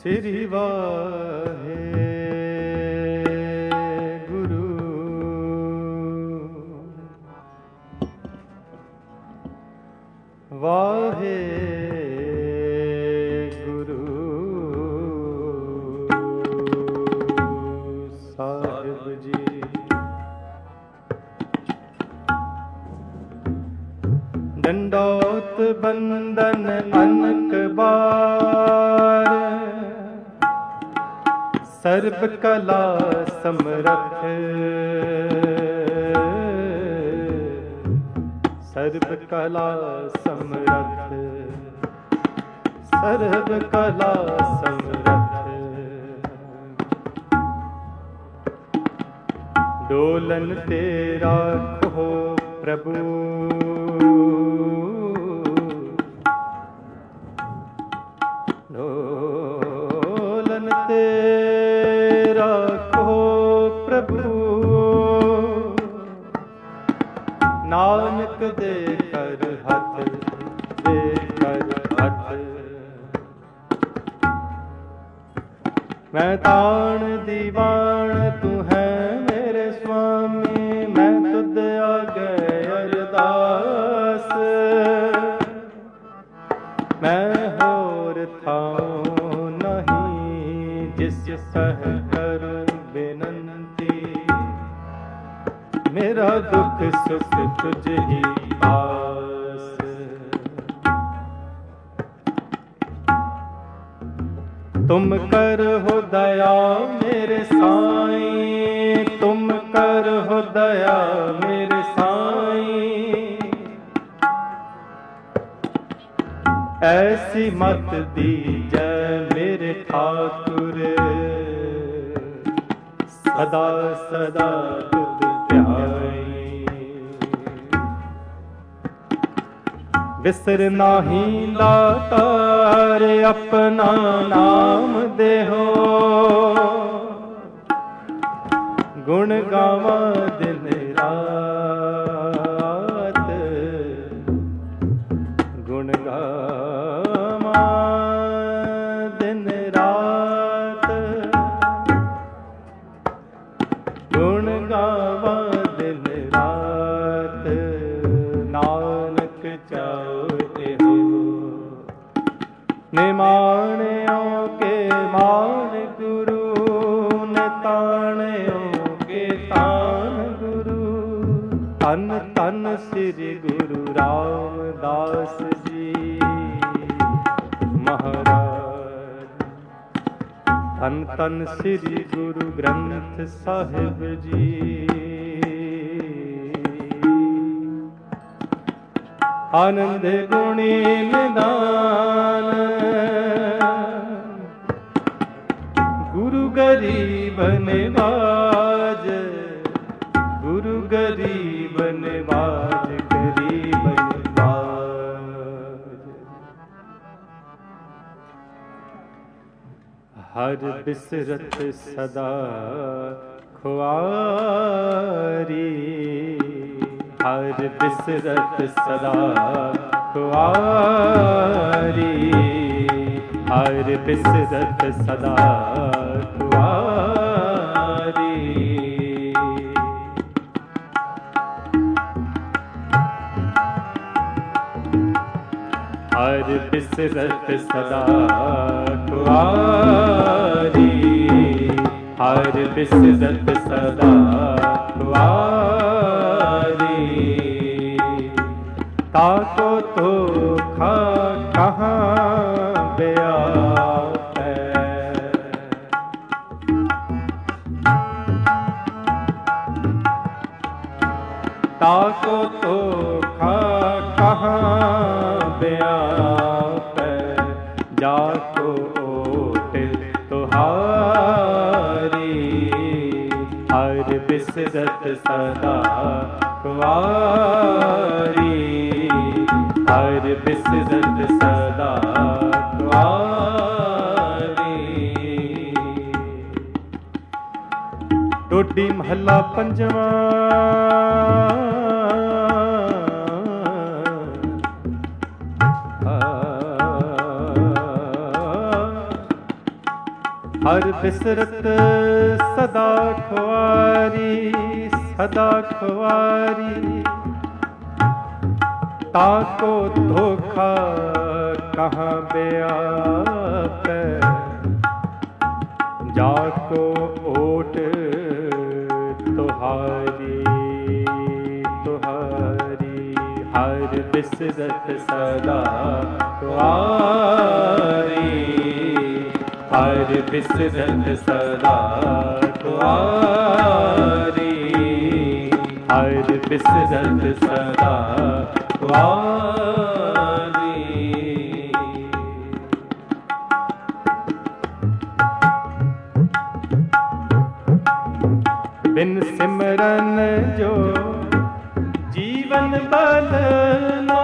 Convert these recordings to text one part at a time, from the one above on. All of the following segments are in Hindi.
श्री वाहे गुरु वाहे गुरु साहिब जी। दंडोत बंदन अनक बार, सर्व कला समरथ, सर्व कला समरथ, सर्व कला समरथ। डोलन तेरा कहो प्रभु, डोलन तेरा कहो प्रभु, नानक दे कर हथ, दे कर हथ। मैं ताण दीवान तू है मेरे स्वामी, मैं तुद आगे अरदास। मैं होर थाऊं नहीं जिस सह कर बेनंती, मेरा दुख सुख तुझ ही पास। तुम कर हो दया मेरे साईं, तुम कर हो दया मेरे साईं। ऐसी मत दीजै मेरे ठाकुर, सदा सदा तुझ ध्याई। बिसर नाही दातार अपना नाम देहो, गुण गावा दिन रात, गुण गावा दिन रात, गुण गावा दिन रात। नानक चाहते हो निमाणियों के मान गुरु, निताणियों के तान गुरु। तन तन श्री गुरु रामदास जी महाराज, तन तन श्री गुरु ग्रंथ साहिब जी। आनंद गुणी निदान, गुरु गरीब निवाज, गुरु गरीब निवाज, गरीब निवाज। हर बिसरत सदा खुआरी, हर बिसरत सदा खुआरी, हर बिसरत सदा खुआरी। हर बिसरत सदा खुआरी, हर बिसरत सदा खुआरी। ताको तो खा कहाँ बेआप है, ताको तो खा कहाँ बेआप है। जाको ओट तुहारी, हर बिसरत सदा खुआरी, हर बिसरत सदा खुआरी। टोडी महला पंजवा, हर बिसरत सदा खुआरी, सदा खुआरी। ताको धोखा कहाँ व्यापै, जाको ओट तुहारी, तुहारी। हर बिसरत सदा खुआरी, हर बिसरत सदा खुआरी, हर बिसरत सदा खुआरी। बिन सिमरन जो जीवन बदलना,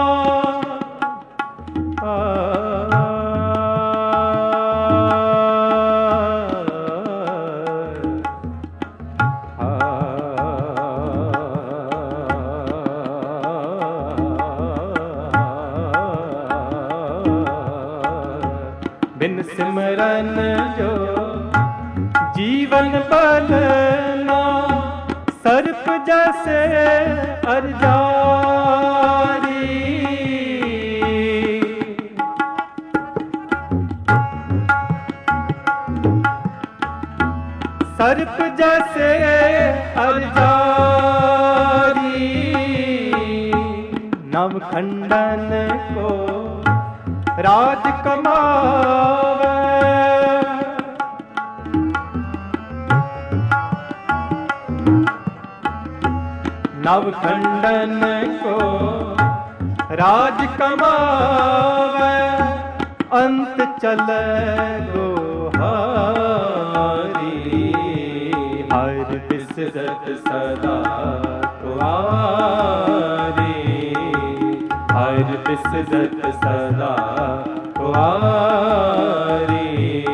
बिन सिमरन जो जीवन बदलना, सर्प जैसे अरजारी। सर्प जैसे अरजारी। नवखंडन को राज कमावे, नवखंडन को राज कमावे। अंत चले गोहारी, हर बिसरत सदा खुआरी, हर बिसरत सदा खुआरी।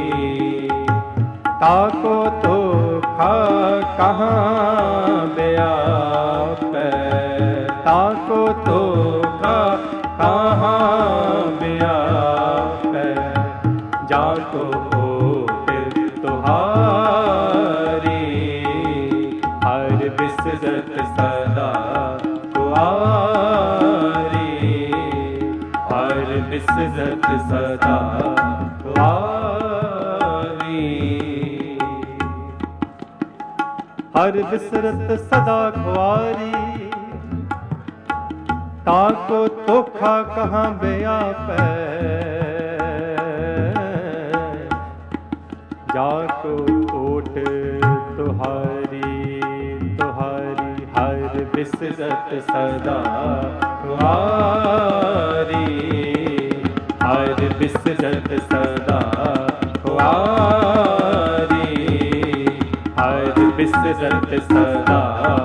ताको तो खा कहाँ व्यापै, ताको तो खा कहाँ व्यापै, जाको ओट तुहारी। हर बिसरत सदा खुआरी, हर बिसरत सदा खुआरी। हर बिसरत सदा खुआरी, ताको धोखा कहाँ व्यापै, जाको ओट तुहारी, तुहारी। हर बिसरत सदा खुआरी, हर बिसरत सदा खुआरी, हर बिसरत सदा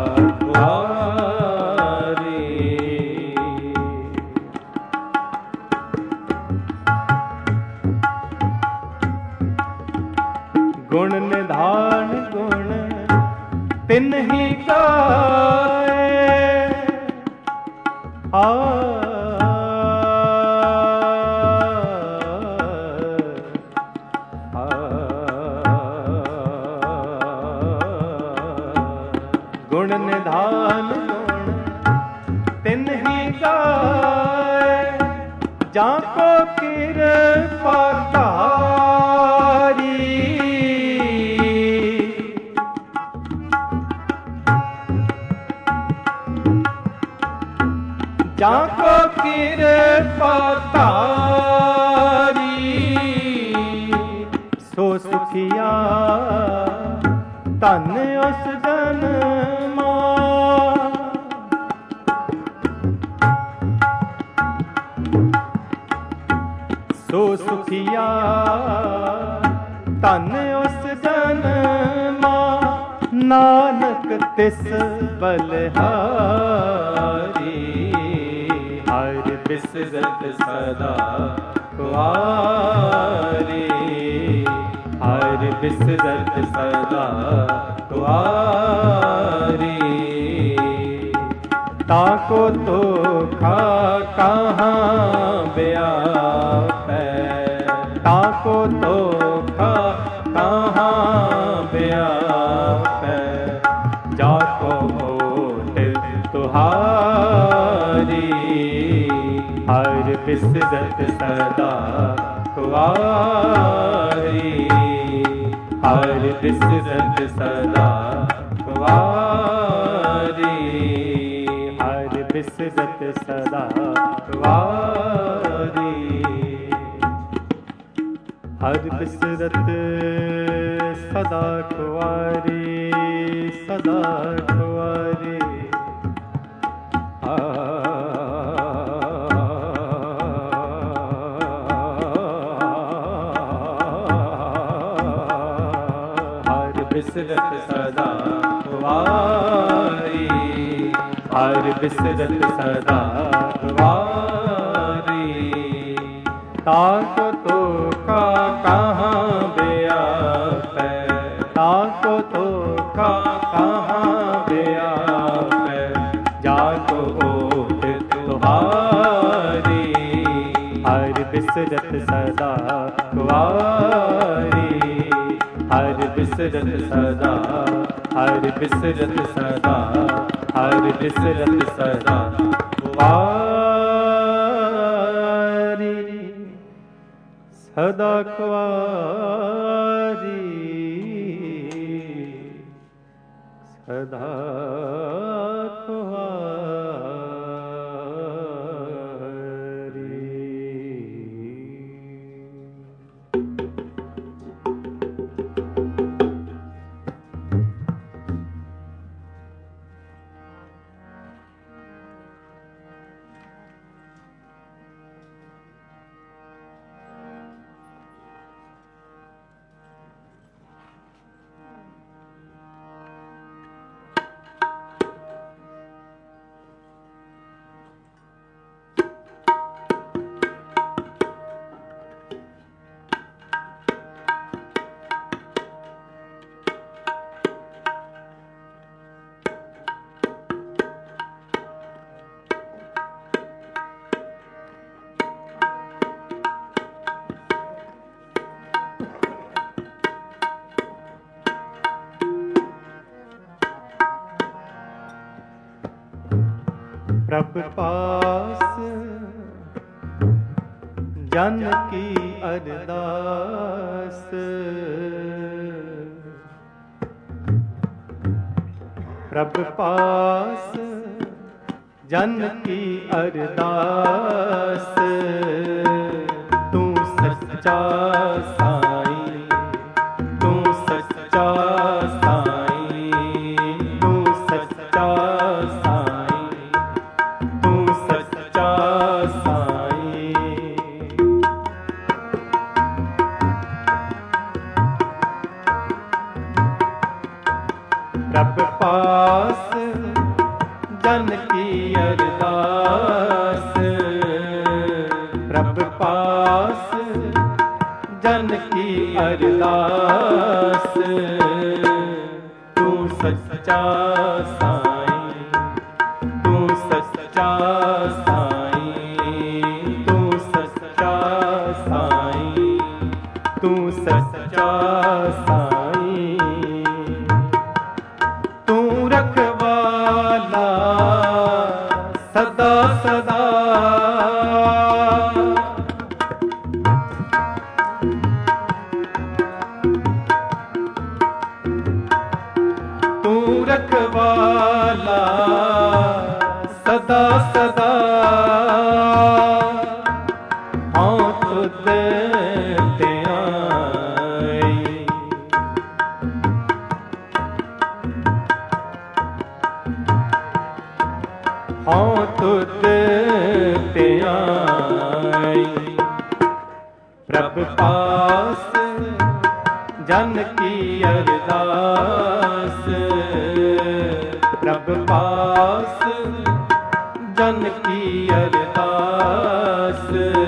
खुआरी। गुण निधान गुण तिन ही गाए, गुण निधान गुण तिन ही गाए, जाको कृपा तारी। जाको कृपा तारी, सो सुखिया धन उस जन्मा। सो सुखिया धन उस जन्मा, नानक तिस बलिहारी। हर बिसरत सदा खुआरी, हर बिसरत सदा खुआरी। ताको तो खा कहाँ व्यापै, ताको तो खा बिसरत सदा कुंवारी, हर बिसरत सदा कुंवारी, हर बिसरत सदा कुंवारी, हर बिसरत सदा कुंवारी, सदा कुंवारी। बिसरत सदा कुंवारी, हर बिसरत सदा कुंवारी, ताको तो का कहाँ बेआप है, ताको तो का कहाँ बेआप है, जाको ओट तुम्हारी, हर बिसरत सदा कुंवारी, हर बिसरत सदा, हर बिसरत सदा, हर बिसरत सदा कुंवारी, सदा कुंवारी, सदा प्रभ पास जन की अरदास, प्रभ पास जन की अरदास, तू सच्चा साईं, तू सच्चा साईं, तू सच्चा साईं, तू सच्चा साईं। प्रभ पास जन की अरदास, प्रभ पास जन की अरदास, तू सच्चा साईं, तू सच्चा साईं, तू सच्चा साईं, तू सच्चा साईं। तू रखवाला सदा सदा, तू रखवाला सदा सदा, हाँ तुझ ते आई, हाँ तुझ ते आई। प्रभ पास जन की अरदास, प्रभ पास जन की अरदास,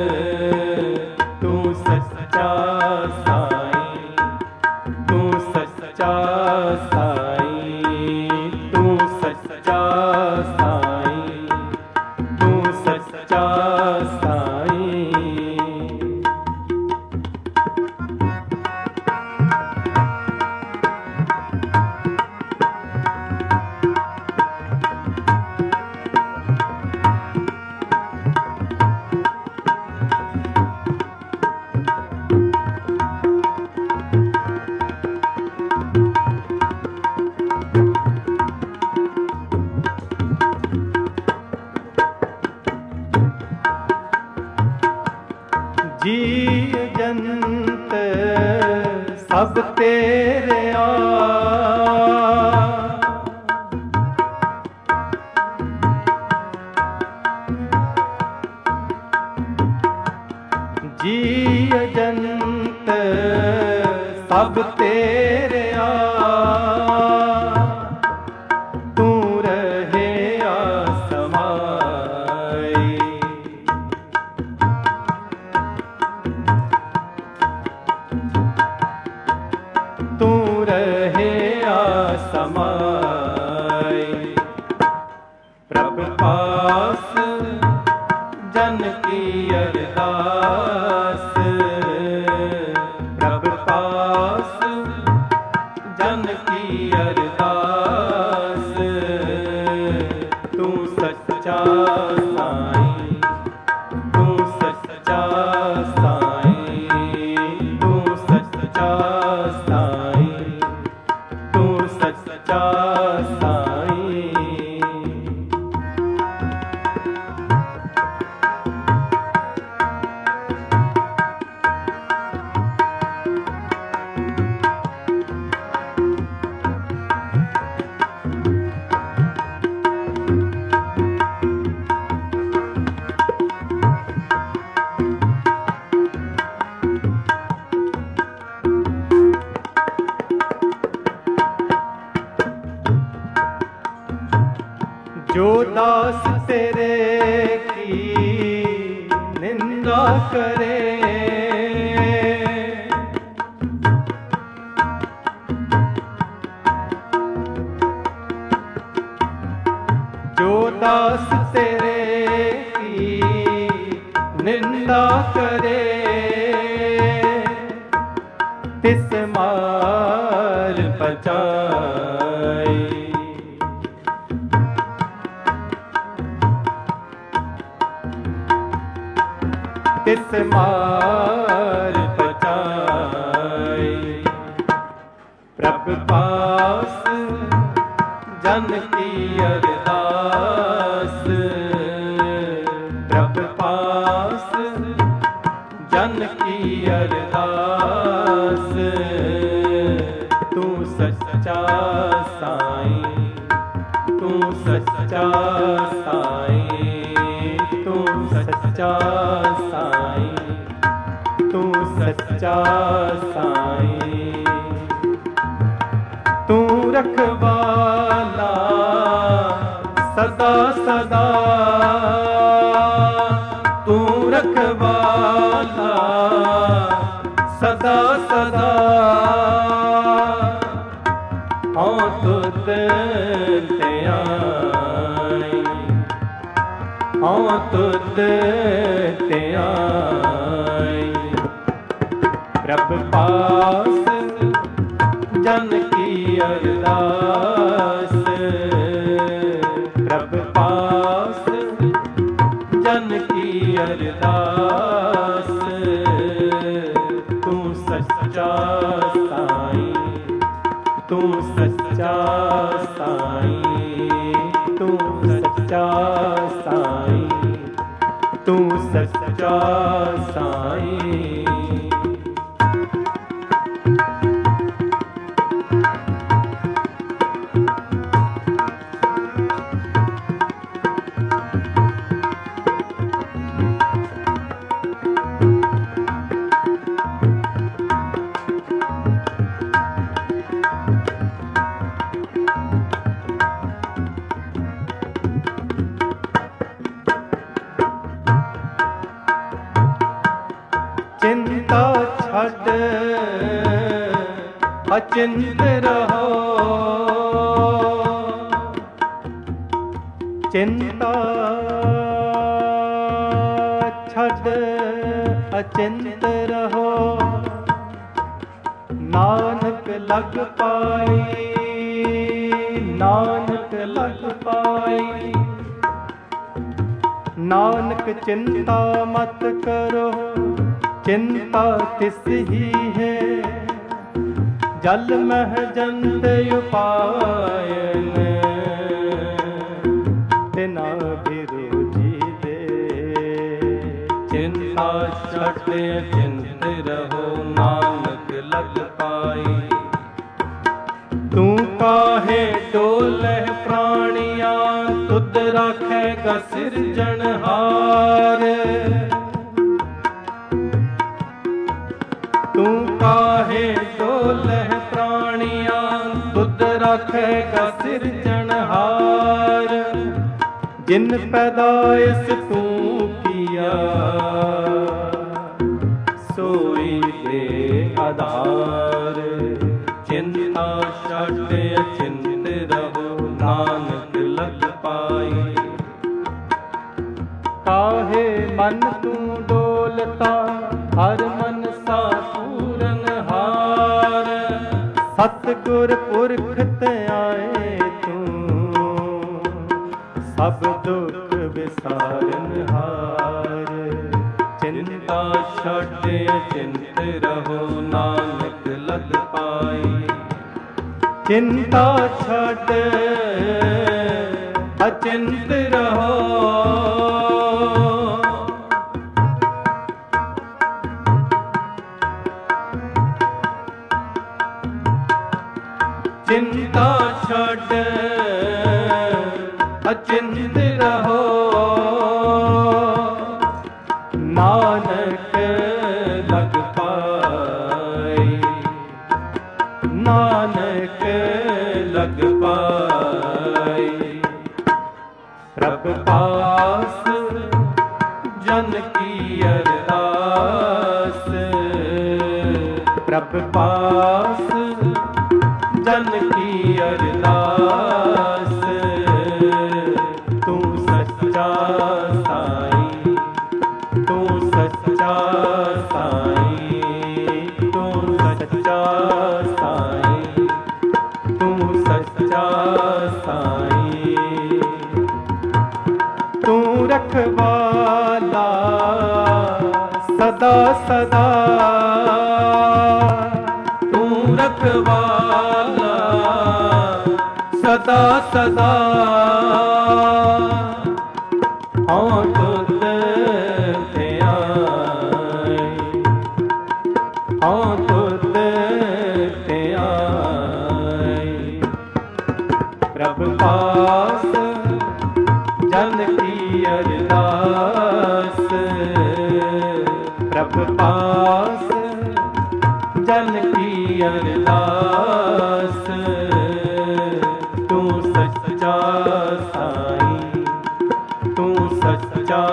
तू सच्चा साईं, तू सच्चा साईं, तू सच्चा साईं, तू सच्चा साईं। सब तेरे जी अजंत सब तेरे तू रहे आसमाई। तू रहे आसमाई। प्रभु पास जन की अरदास, प्रभु पास जन की अरदास। तू सच्चा साईं, तू सच्चा साईं, तू सच्चा साईं, तू सच्चा साईं। जो दास तेरे की निंदा करे, जो दास तेरे की निंदा करे, तिस मार बचाई। तिस मार बचाई। प्रभु पास जन की अरदास, प्रभु पास जन की अरदास। तू सच्चा साईं, तू सच्चा साईं, तू सच्चा साईं, तू सच्चा साईं। तू रखवाला सदा सदा, तू रखवाला सदा सदा। हाँ तुझ ते आई, हाँ तुझ ते आई। प्रभु पास जन की अरदास, प्रभु पास जन की अरदास। तू सच्चा साईं, तू सच्चा साईं, तू सच्चा साईं, तू सच्चा साईं। चिंता छड़ अचिंत रहो, चिंता छड़ अचिंत रहो। नानक लग पाई, नानक लग पाई। नानक चिंता मत करो, चिंता तिस ही है। जल मह जंत उपायन, बिना विरोधी दे। चिंता छट चिंत रहो, नानक लग पाए। काहे डोलह प्राणियां तुद रखेगा सिरजनहार। जिन पैदाइश तू किया सोई दे आधार। चिंता छट अचिंत रहो नानक लग पाई। काहे मन तू डोलता हर मन सा पूरन हार। सतगुर पुरख ते आए तू सब दुख विसारन हार। चिंता छट अचिंत रहो नानक लग पाई। चिंता छट अचिंत रहो चिंता छट अचिंत रहो नानक लग पाई। नानक लग पाई। प्रभु पास जन की अरदास। प्रभु पास जन की अरदास। तू सच्चा साईं। तू सच्चा साईं। तू सच्चा साईं। तू सच्चा साईं। तू रखवाला सदा सदा। तू रखवाला सदा सदा। हाँ तुद ते आई। हाँ तुद ते आई। प्रभु पास जन की अरदास। प्रभु पास जन की अरदास। तू सच्चा साईं। तू सच्चा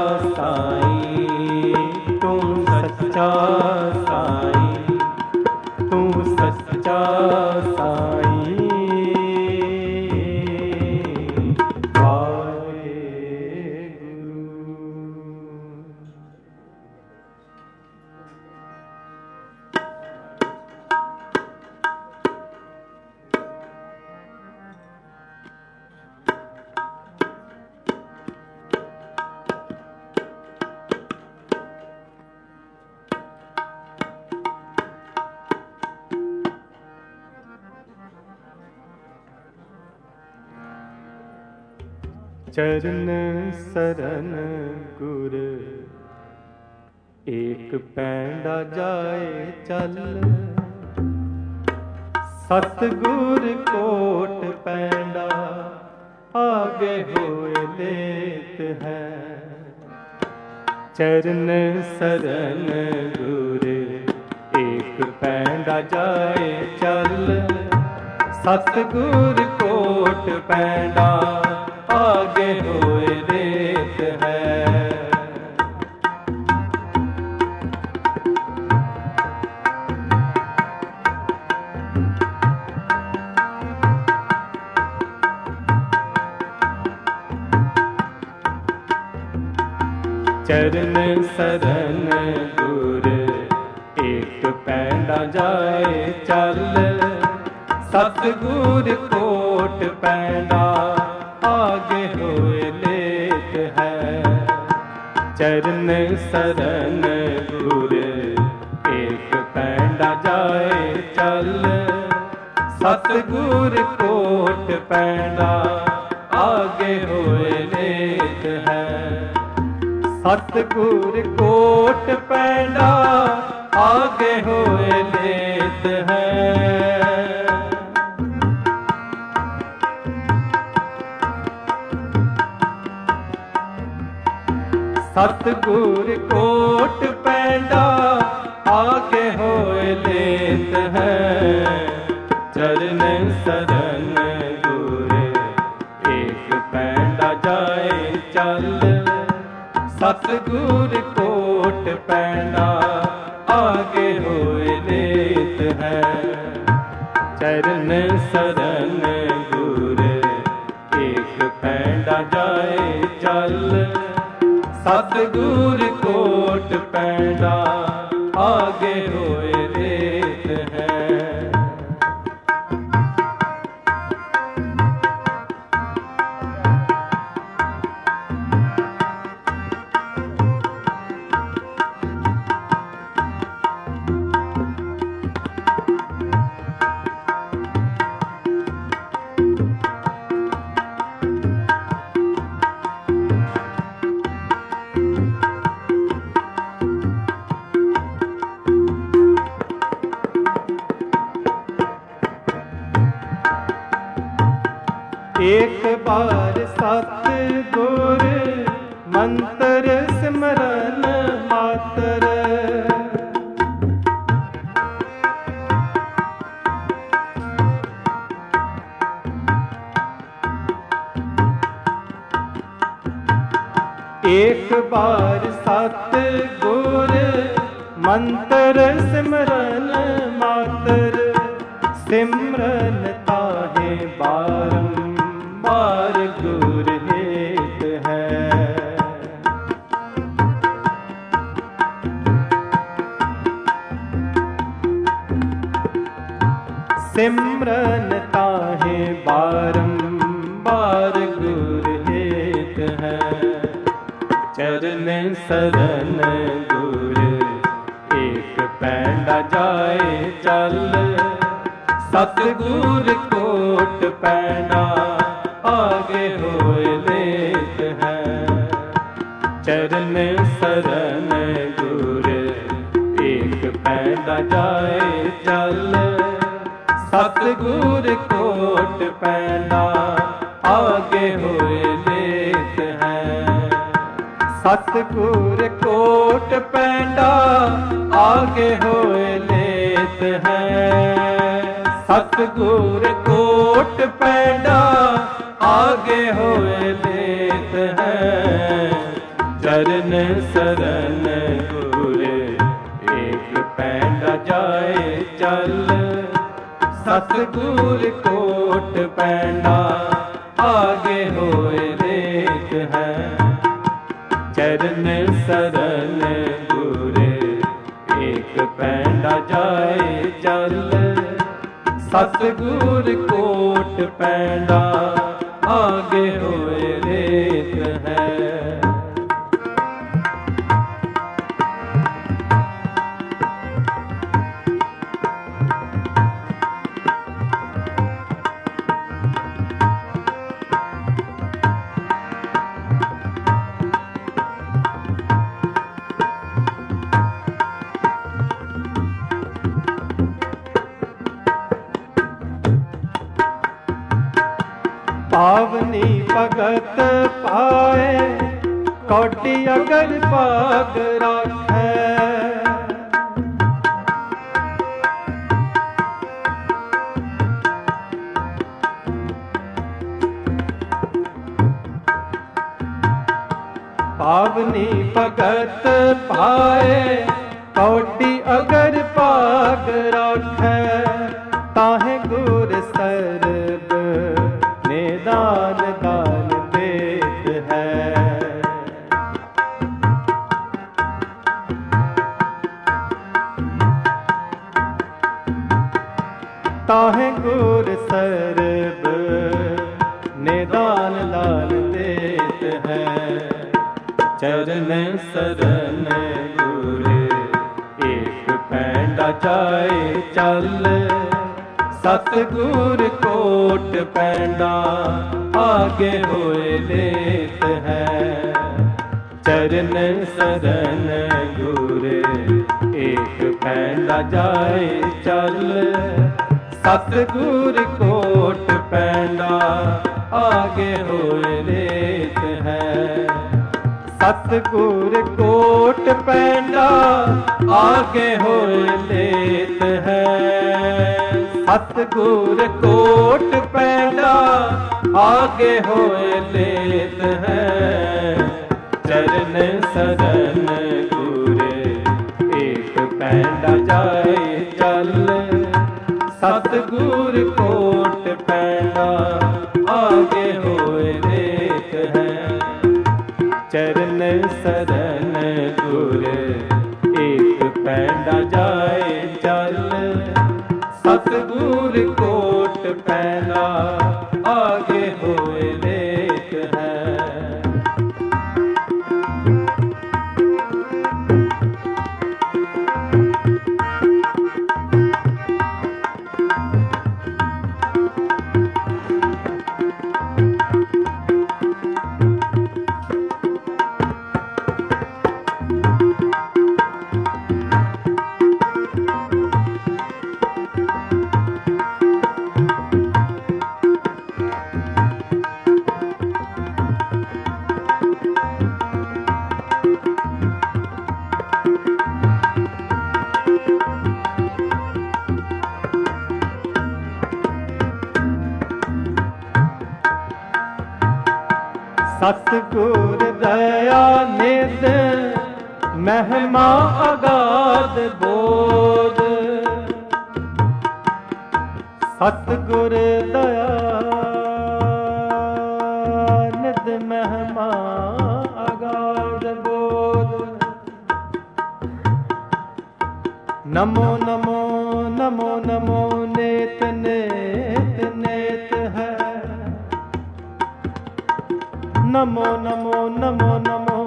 साईं। तू सच्चा साईं। तू सच्चा साईं। चरण सरन गुर एक पैंडा जाए चल। सतगुर कोट पैंडा आगे होए लेत है। चरण सरन गुर एक पैंडा जाए चल। सतगुर कोट पैंडा आगे होए रेत है। चरण सरन गुर एक पैंडा जाए चल। सतगुर कोट पैंडा आगे होए लेत है। चरण सरन गुर एक पैंडा जाए चल। सतगुर कोट पैंडा आगे होए लेत है। सतगुर कोट पैंडा आगे होए लेत है। सतगुर कोट पैंडा आगे होए ले रेत है। चरण शरण गुर एक पैंडा जाए चल, सतगुर कोट पैंडा आगे होए लेत है। चरण शरण गुर एक पैंडा जाए चल, सतगुर कोट पैंडा आगे होए लेत है। एक बार सतगुर मंत्र सिमरन मातर, एक बार सतगुर मंत्र सिमरन मातर, सिमरन ताहे बारंबार गुर हेत है। सिमरन ताहे बारंबार गुर हेत है। चरण शरण गुर एक पैंडा जाए चल, सतगुर कोट पैंडा आगे होए लेत है। चरण शरण गुर एक पैंडा जाए चल, सतगुर कोट पैंडा आगे होए लेत है। सतगुर कोट पैंडा आगे होए लेत है। सतगुर कोट पैंडा आगे होए लेत है। चरण शरण गुर एक पैंडा जाए चल, सतगुर कोट पैंडा आगे होए लेत है। चरण शरण गुर एक पैंडा जाए चल, सतगुर कोट पैंडा आगे होए लेत है। पावनी भगत पाए कौटी अगर पाग राखै। पावनी भगत पाए कौटी अगर पाग राखै, ताहे गुर सरब दान दान देत है। ताहे गुर सरब निदान दान देत है। चरण शरण गुर एक पैंडा जाए चल, सतगुर कोट पैंडा आगे होए लेत है। चरण शरण गुर एक पैंडा जाए चल, सतगुर कोट पैंडा आगे होए लेत है। सतगुर कोट पैंडा आगे होए लेत है। सतगुर कोट पैंडा आगे होए लेत है। चरण सरन गुर एक पैंडा जाए चल। सतगुर कोट पैंडा आगे होए लेत है। चरण सरन गुर एक पैंडा जाए चल। सतगुर कोट पैंडा आगे होए लेत है। सतगुर दया निध महिमा अगाध बोध। सतगुर दया निध महिमा अगाध बोध। नमो नमो नमो नमो नेत नेत नेत है। नमो नमो नमो नमो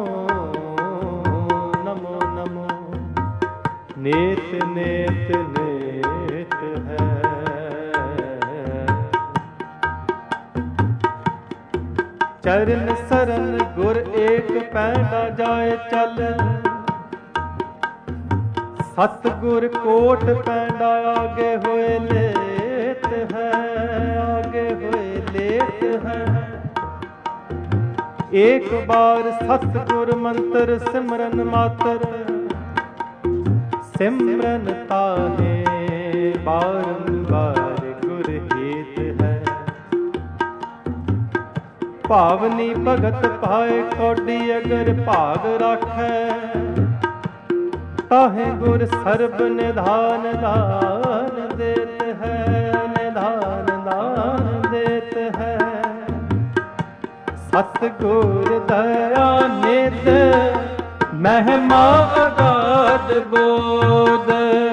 नमो नमो नेत नेत नेत है। चरण सरन गुर एक पैंडा जाए चल। सतगुर कोट पैंडा आगे होए लेत है। आगे होए लेत है। एक बार सतगुर मंत्र सिमरन मातर। सिमरन ताहे बारंबार गुर हित है। भावनी भगत पाए कौडी अगर भाग राखै। ताहे गुर सर्ब निधान दान देत है। निधान दान देत है। सतगुर दया निध महिमा अगाध बोध।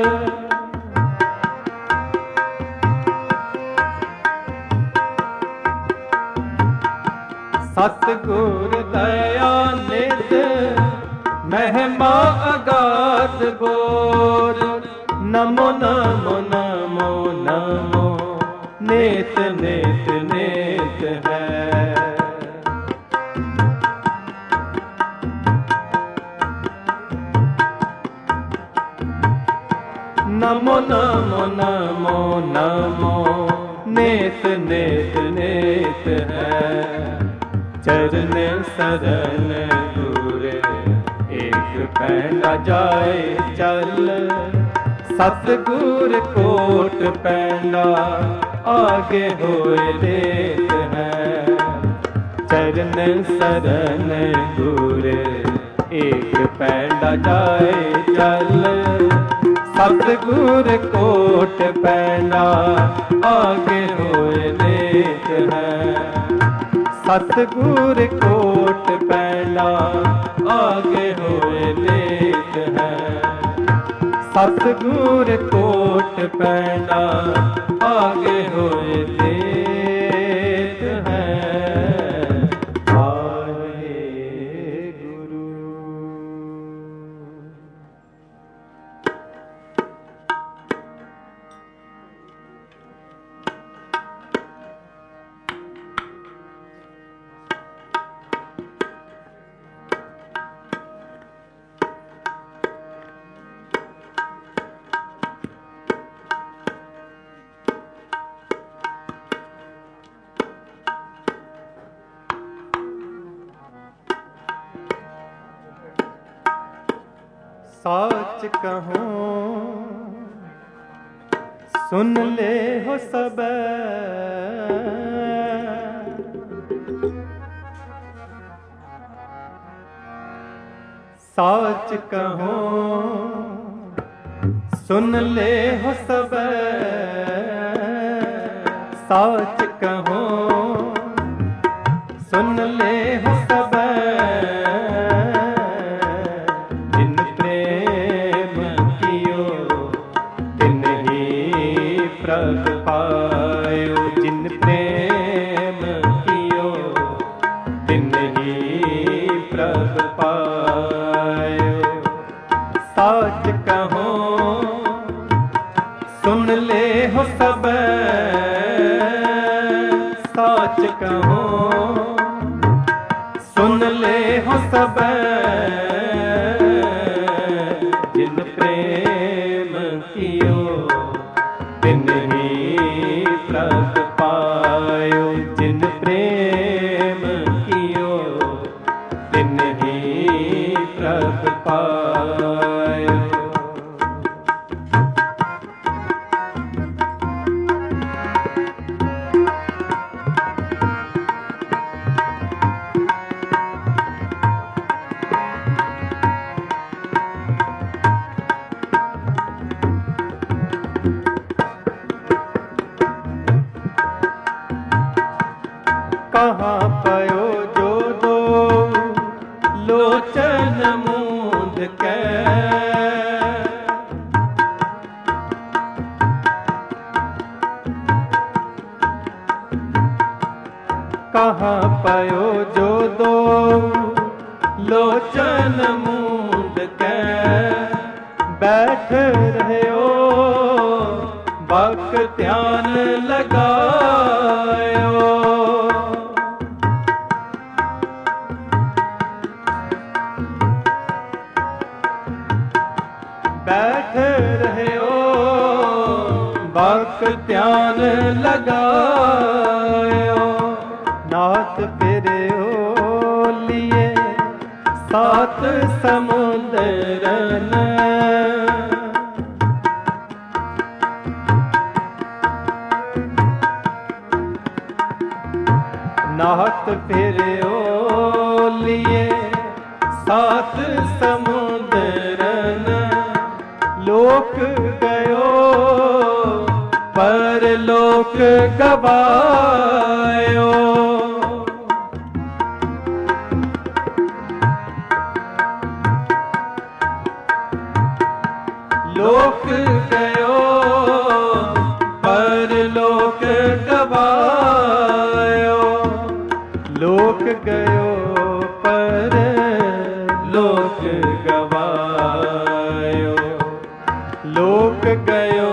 सतगुर दया निध महिमा अगाध बोध। नमो नमो नमो नमो नेत नेत नेत है। नमो नमो नमो नमो नेत नेत नेत है। चरण सरन गुर एक पैंडा जाए चल। सतगुर कोट पैंडा आगे होए लेत है। चरण सरन गुर एक पैंडा जाए चल। सतगुर कोट पैंडा आगे होए लेत है। सतगुर कोट पैंडा आगे होए लेत है। सतगुर कोट पैंडा आगे होए लेत है। साच कहूँ सुन ले हो सब, साच कहूँ सुन ले हो सब, साच कहूँ सुन ले हो सब। जिन प्रेम कियो तिन ही प्रभ पायो, जिन प्रेम कियो तिन ही प्रभ पायो। साच कहूँ सुन ले हो सब, साच कहूँ सुन ले हो सब। जिन प्रेम कियो तिन ही प्रभ पायो, जिन प्रेम कियो तिन ही प्रभ पायो। कहाँ पयो जो दो लोचन मूंद के, कहाँ पयो जो दो लोचन मूंद के। बैठ रहो बक ध्यान लगायो, बैठ रहे हो बक ध्यान लगायो। नाथ फिरे हो लिए सात समुद्रन, नाथ फिरे हो लिए सात समुद्रन। लोक गयो परलोक गवायो, लोक गयो परलोक गवायो। लोक गयो परलोक गवायो, लोक गयो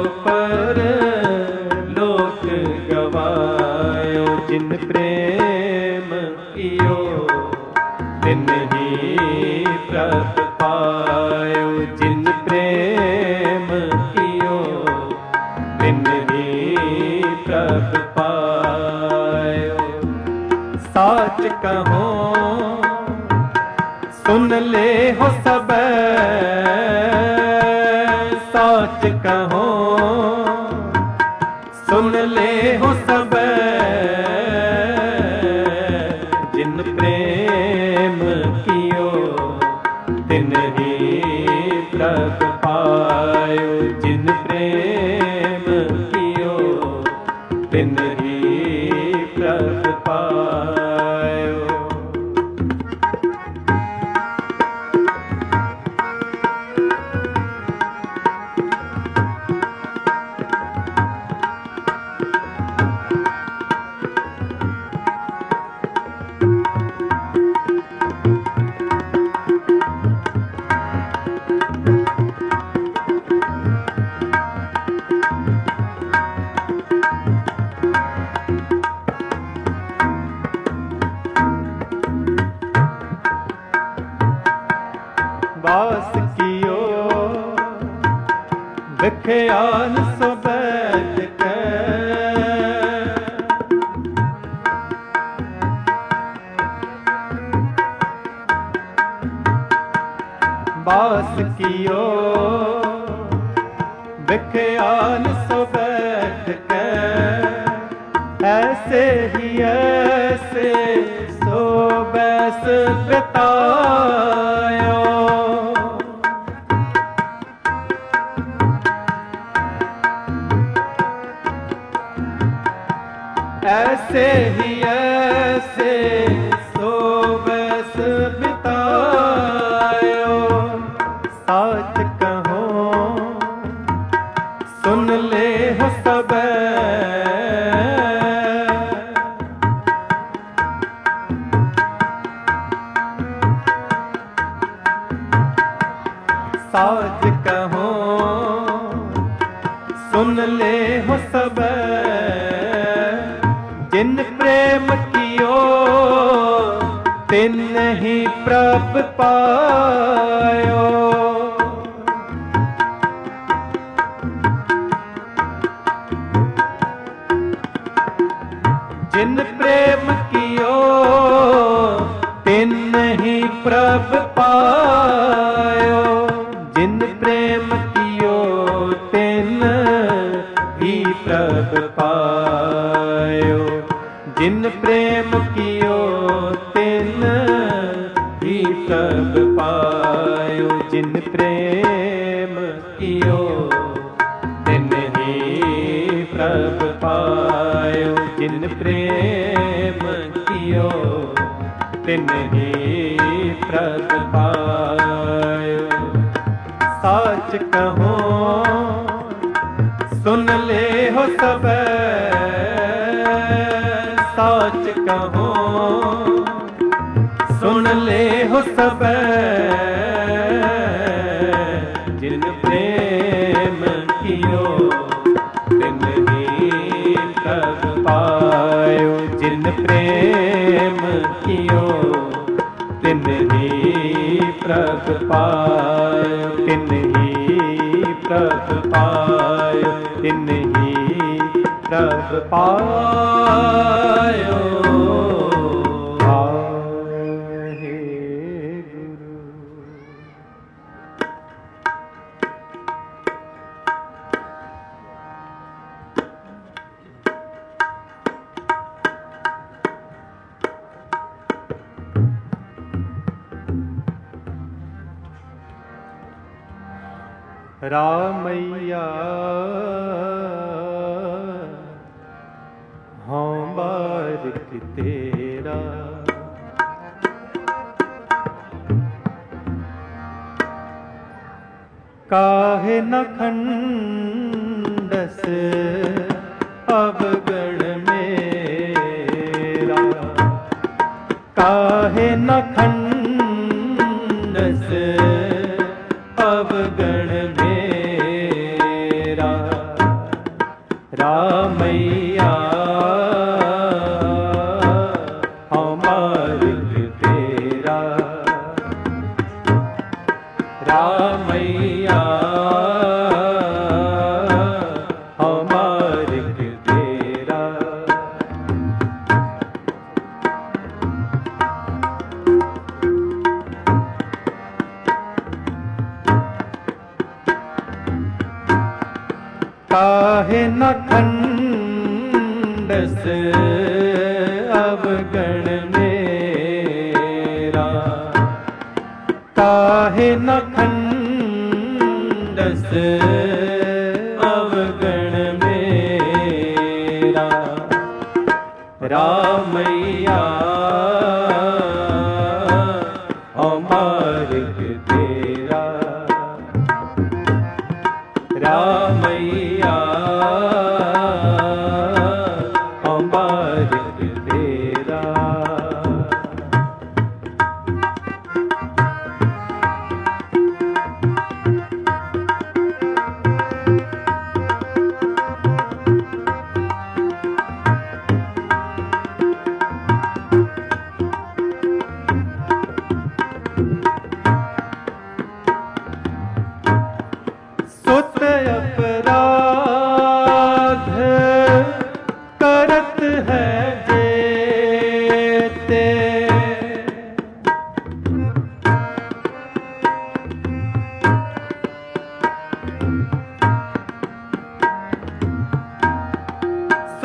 परलोक गवायो। जिन प्रेम कियो तिन ही प्रभ पायो, जिन प्रेम कियो तिन ही प्रभ पायो। साच कहूँ सुन ले हो सब, साच कहूँ सुन ले हो सब। जिन प्रेम कियो तिन ही प्रभ पायो, जिन प्रेम कियो तिन ही प्रभ पायो। वास कियो विख्यान सो बैठ के, वास पास कियो बिख्यान सो बैठ के, ऐसे ही ऐसे सो बैस बितायो। ऐसे ही ऐसे सो बैस बितायो। साच कहो सुन ले हो सब, साच कहो सुन ले हो सब, जिन प्रेम कियो तिन ही प्रभ पायो। जिन प्रेम कियो तिन ही प्रभ पायो। जिन प्रेम कियो तिन ही प्रभ पायो। जिन प्रेम कियो तिन ही प्रभ पायो। जिन प्रेम कियो तिन ही प्रभ पायो। जिन प्रेम कियो तिन ही प्रभ पायो। साच कहो सुन ले हो सब, साच कहो सुन ले हो सब, जिन प्रेम कियो तिन ही प्रभ पायो। जिन प्रेम कियो तिन ही प्रभ पायो। तिन ही प्रभ पायो। तिन ही प्रभ पायो। रामैया हाँ बारिक तेरा, काहे न खंडस अवगण मेरा। काहे न खंडस अवगण मेरा। रामैया हमार तेरा। रामैया हमार तेरा। काहे न खंडस अवगण मेरा। काहे न खंडस अवगण मेरा। रामैया हमार तेरा। रामैया हमार तेरा।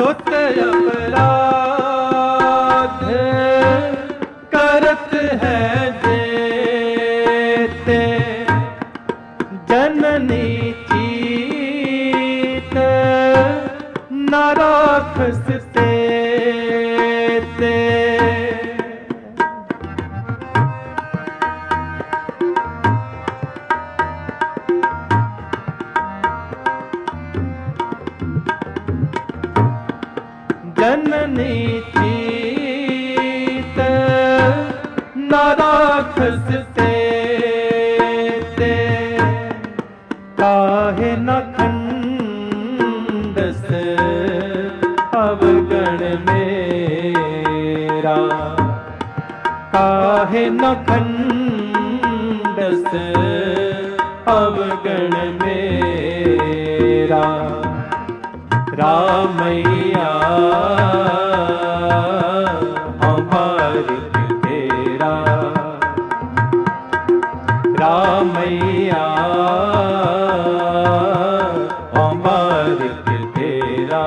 सुत अपराध करत है जेते, जननी चीत न राखस तेते। जननी चीत न राखस तेते, काहे न खंडस अवगण मेरा, काहे न खंडस अवगण मेरा। रामैया हमारे तेरा, रामैया हमारे तेरा।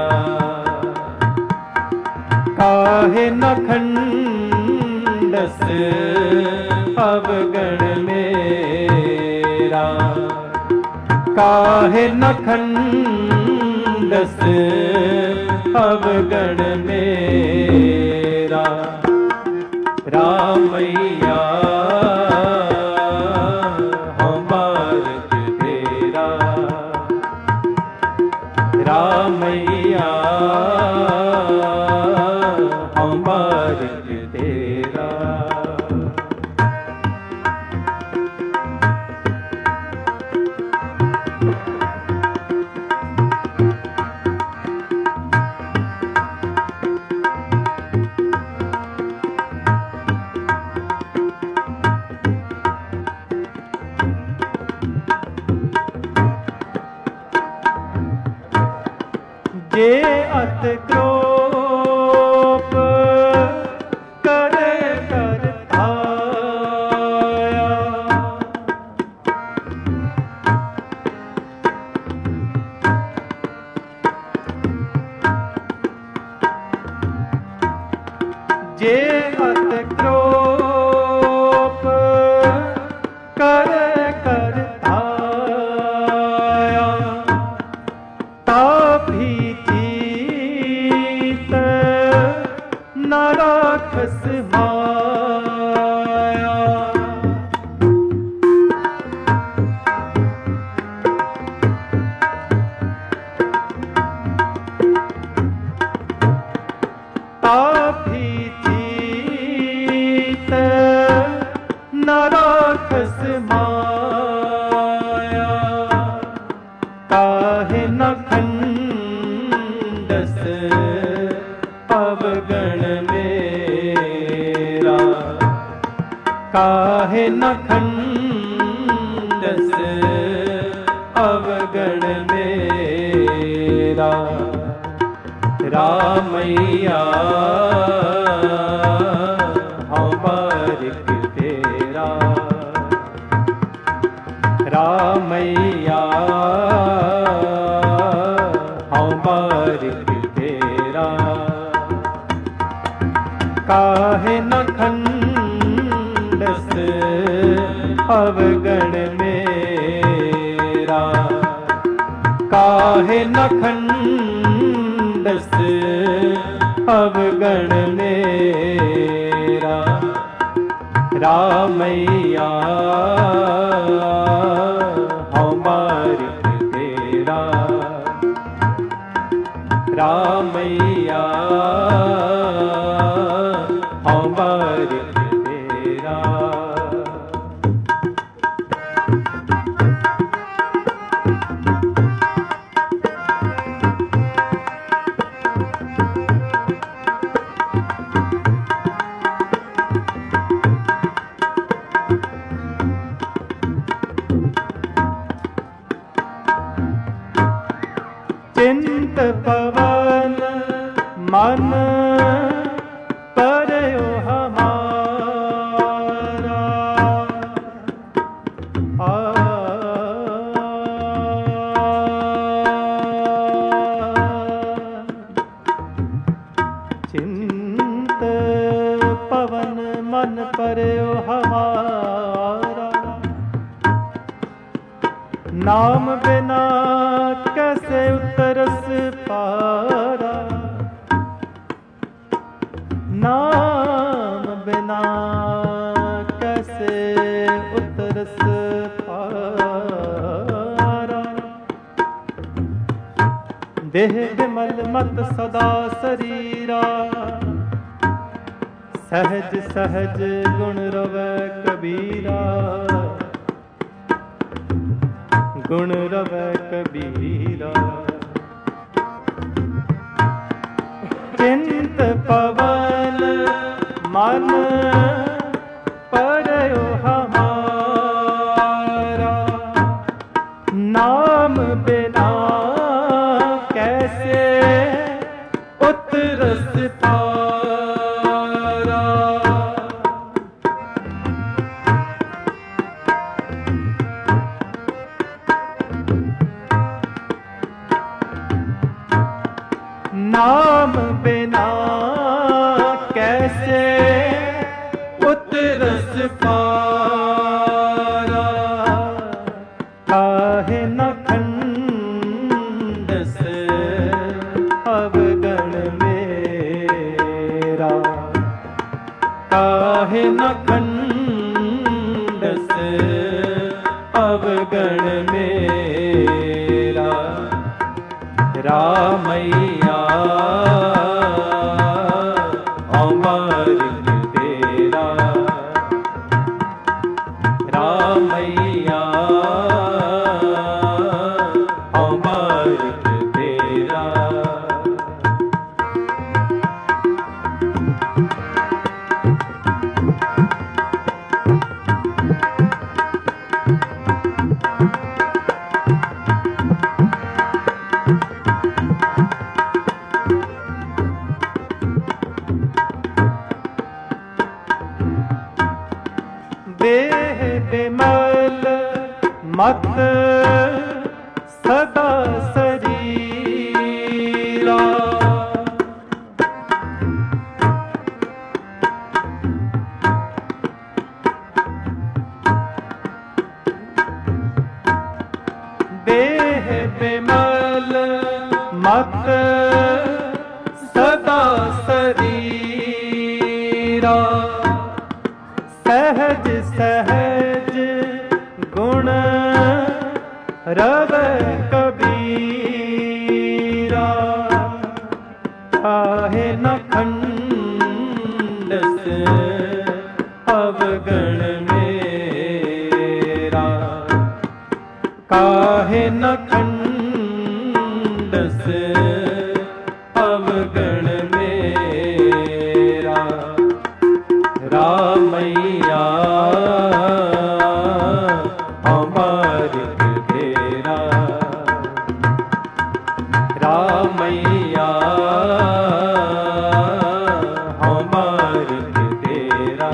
काहे न खंडस अवगण मेरा, काहे न खंडस अवगण मेरा। रामैया हमारे तेरा, रामैया हमारे तेरा। जे अत क्रोप करे कर आया, जे अत क्रोप करे कर आया, ताभी न राखस माया। ताभी चीत न राखस माया, काहे न खंडस अवगण मेरा, काहे न खंडस अवगण मेरा। रामैया हमारे तेरा, रामैया हमारे तेरा। काहे न खंडस अवगण मेरा, काहे न खंडस अवगण मेरा। रामैया हमारे तेरा, रामैया हमारे तेरा। चिंत पवन मन परयो हमारा, नाम बिना कैसे उतरस पारा, नाम बिना कैसे उतरस पारा। देह विमल मत सदा शरीरा, सहज सहज गुण रवै कबीरा, गुण रवै कबीरा। चिंत पवन मन पड़यो हमारा, नाम बिना कैसे उतरस पारा। नाम बिना कैसे उतरस पारा, काहे न खंडस अवगण मेरा, काहे न खंडस अवगण मेरा। रामैया अमृत तेरा, रामैया अमृत तेरा। देह विमल मत सदा शरीरा, देह विमल मत सदा शरीरा, सहज सहज गुण रवै कबीरा, काहे न खंडस अवगण मेरा, काहे न खंडस अवगण मेरा। रामैया अमृत तेरा, रामैया अमृत तेरा।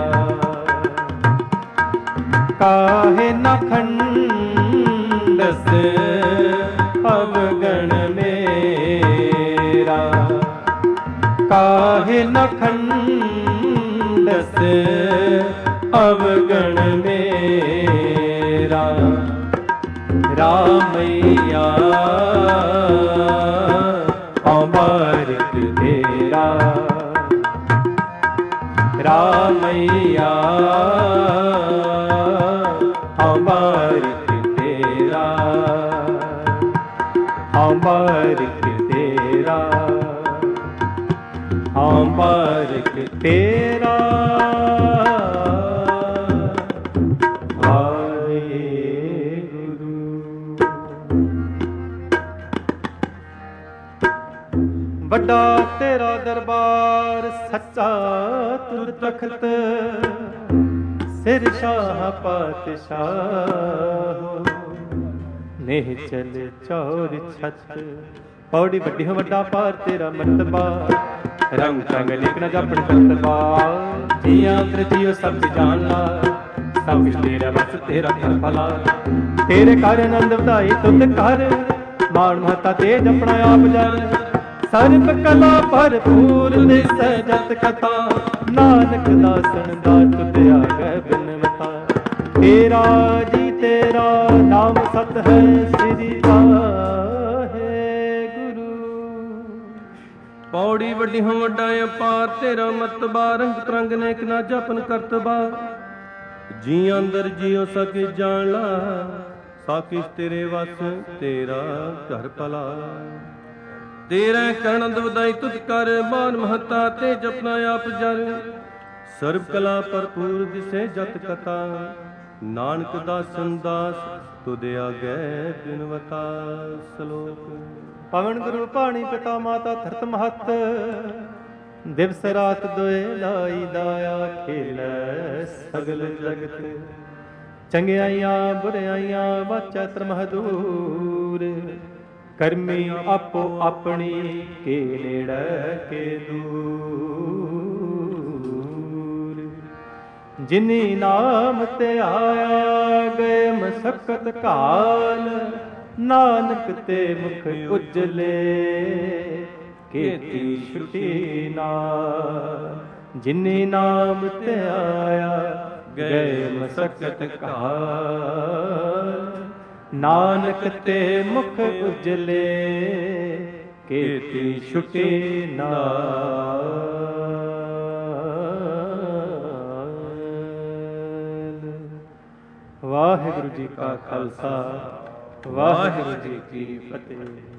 काहे न खंडस अवगण मेरा, काहे न खंडस अवगण मेरा। रामैया अमृत तेरा, रामैया अमृत तेरा, अमृत तेरा, अमृत तेरा। बड़ा तेरा दरबार सच्चा तुर तख्त, सिर शाह पातशाह, नेह चले चौर छत। पौड़ी बड़ी हो वड्डा पार तेरा मर्तबा, रंग चंग लिखना जपन करतबा। जिया तृतीय सब जान ला, सब कुछ तेरा बस तेरा कर भला। तेरे कार्य आनंद ਵਧਾਈ तुद कर, मान महता तेज अपना आप जल। सर्व कला भरपूर दिसै जत कथा, नानक दासन दास तुद आगे बिनवता। तेरा जी ਤੇਰਾ ਨਾਮ ਸਤ ਹੈ ਸ੍ਰੀ ਵਾਹਿਗੁਰੂ। ਪੌੜੀ ਵੱਡੀ ਹੋ ਵੱਡਾ ਅਪਾਰ ਤੇਰਾ ਮਤਬਾ, ਰੰਗ ਤਰੰਗ ਨੇਕ ਨਾ ਜਪਨ ਕਰਤਬਾ। ਜੀ ਅੰਦਰ ਜਿਉ ਸਕੇ ਜਾਣ ਲਾ, ਸਾਕਿਸ਼ ਤੇਰੇ ਵਸ ਤੇਰਾ ਘਰ ਭਲਾ। ਤੇਰਾ ਕਰਨੰਦ ਵਧਾਈ ਤੁਧ ਕਰ, ਮਾਨ ਮਹਤਾ ਤੇ ਜਪਨਾ ਆਪ ਜਰ। ਸਰਬ ਕਲਾ ਭਰਪੂਰ ਦਿਸੇ ਜਤ ਕਥਾ, ਨਾਨਕ ਦਾਸਨ ਦਾਸ ਤੁਧ ਆਗੇ ਬਿਨਵਤਾ। ਸ਼ਲੋਕ। ਪਵਨ ਗੁਰੂ ਪਾਣੀ ਪਿਤਾ ਮਾਤਾ ਧਰਤ ਮਹਤ, ਦਿਵਸ ਰਾਤ ਦੋਏ ਲਾਈ ਦਾਇਆ ਖੇਲੈ ਸਗਲ ਜਗਤ। ਚੰਗਿਆਈਆਂ ਬੁਰਿਆਈਆਂ ਵਾਚੈ ਧਰਮਹਦੂਰ, ਕਰਮੀ ਆਪੋ ਆਪਣੀ ਕੇ ਨੇੜੇ ਕੇ ਦੂਰ। ਜਿਨੀ ਨਾਮ ਤੇ ਆਇਆ ਗਏ ਮਸਕਤ ਕਾਲ, ਨਾਨਕ ਤੇ ਮੁਖ ਉਜਲੇ ਕੀਤੀ ਛੁਟੀ ਨਾਲ। ਜਿਨੀ ਨਾਮ ਤੇ ਆਇਆ ਗਏ ਮਸਕਤ ਕਾਲ, ਨਾਨਕ ਤੇ ਮੁਖ ਉਜਲੇ ਕੀਤੀ ਛੁਟੀ ਨਾਲ। ਵਾਹਿਗੁਰੂ ਜੀ ਕਾ ਖਾਲਸਾ, ਵਾਹਿਗੁਰੂ ਜੀ ਕੀ ਫਤਿਹ।